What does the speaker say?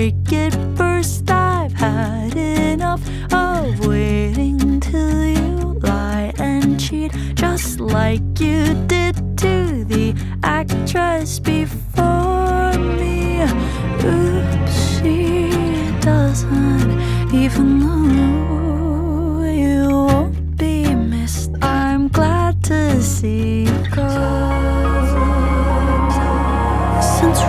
break it first. I've had enough of waiting till you lie and cheat, just like you did to the actress before.